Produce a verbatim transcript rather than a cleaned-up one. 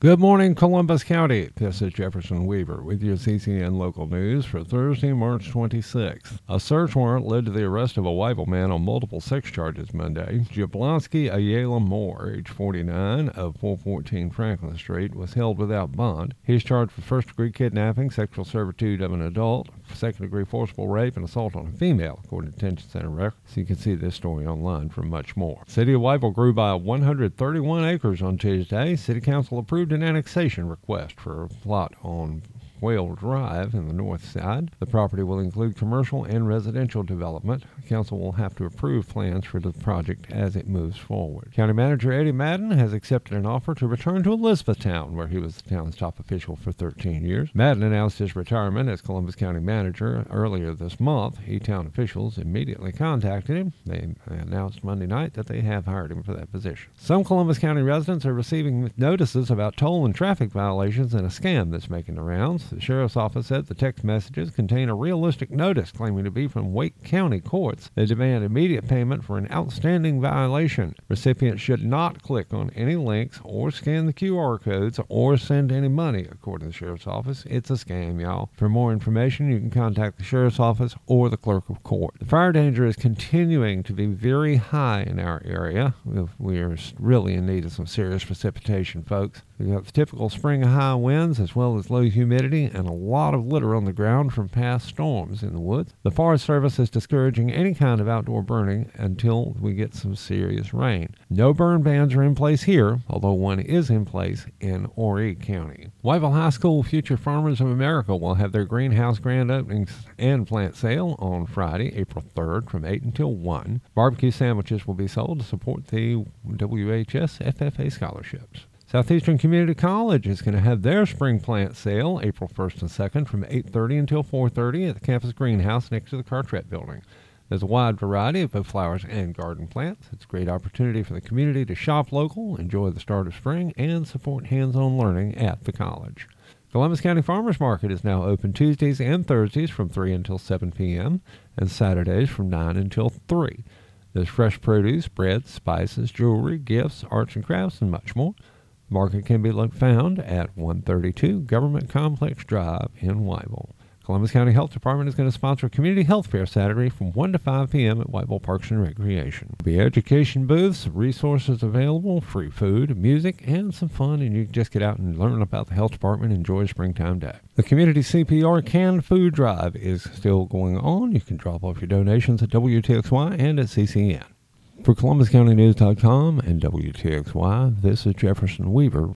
Good morning, Columbus County. This is Jefferson Weaver with your C C N local news for Thursday, March twenty-sixth. A search warrant led to the arrest of a Wyville man on multiple sex charges Monday. Jablonski Ayala Moore, age forty-nine, of four fourteen Franklin Street, was held without bond. He's charged with first-degree kidnapping, sexual servitude of an adult, second-degree forcible rape, and assault on a female, according to Detention Center records. You can see this story online for much more. City of Wyville grew by one hundred thirty-one acres on Tuesday. City Council approved an annexation request for a plot on Whale Drive in the north side. The property will include commercial and residential development. The council will have to approve plans for the project as it moves forward. County Manager Eddie Madden has accepted an offer to return to Elizabethtown, where he was the town's top official for thirteen years. Madden announced his retirement as Columbus County Manager earlier this month. E-Town officials immediately contacted him. They announced Monday night that they have hired him for that position. Some Columbus County residents are receiving notices about toll and traffic violations and a scam that's making the rounds. The Sheriff's Office said the text messages contain a realistic notice claiming to be from Wake County courts. They demand immediate payment for an outstanding violation. Recipients should not click on any links or scan the Q R codes or send any money, according to the Sheriff's Office. It's a scam, y'all. For more information, you can contact the Sheriff's Office or the Clerk of Court. The fire danger is continuing to be very high in our area. We are really in need of some serious precipitation, folks. We've got the typical spring high winds as well as low humidity and a lot of litter on the ground from past storms in the woods. The Forest Service is discouraging any kind of outdoor burning until we get some serious rain. No burn bans are in place here, although one is in place in Horry County. Wyville High School Future Farmers of America will have their greenhouse grand openings and plant sale on Friday, April third from eight until one. Barbecue sandwiches will be sold to support the W H S F F A scholarships. Southeastern Community College is going to have their spring plant sale April first and second from eight thirty until four thirty at the campus greenhouse next to the Cartret building. There's a wide variety of both flowers and garden plants. It's a great opportunity for the community to shop local, enjoy the start of spring, and support hands-on learning at the college. Columbus County Farmers Market is now open Tuesdays and Thursdays from three until seven p.m. and Saturdays from nine until three. There's fresh produce, bread, spices, jewelry, gifts, arts and crafts, and much more. Market can be found at one thirty-two Government Complex Drive in Wyville. Columbus County Health Department is going to sponsor a community health fair Saturday from one to five p.m. at Wyville Parks and Recreation. There'll be education booths, resources available, free food, music, and some fun, and you can just get out and learn about the health department and enjoy a springtime day. The Community C P R Canned Food Drive is still going on. You can drop off your donations at W T X Y and at C C N. For Columbus County News dot com and W T X Y, this is Jefferson Weaver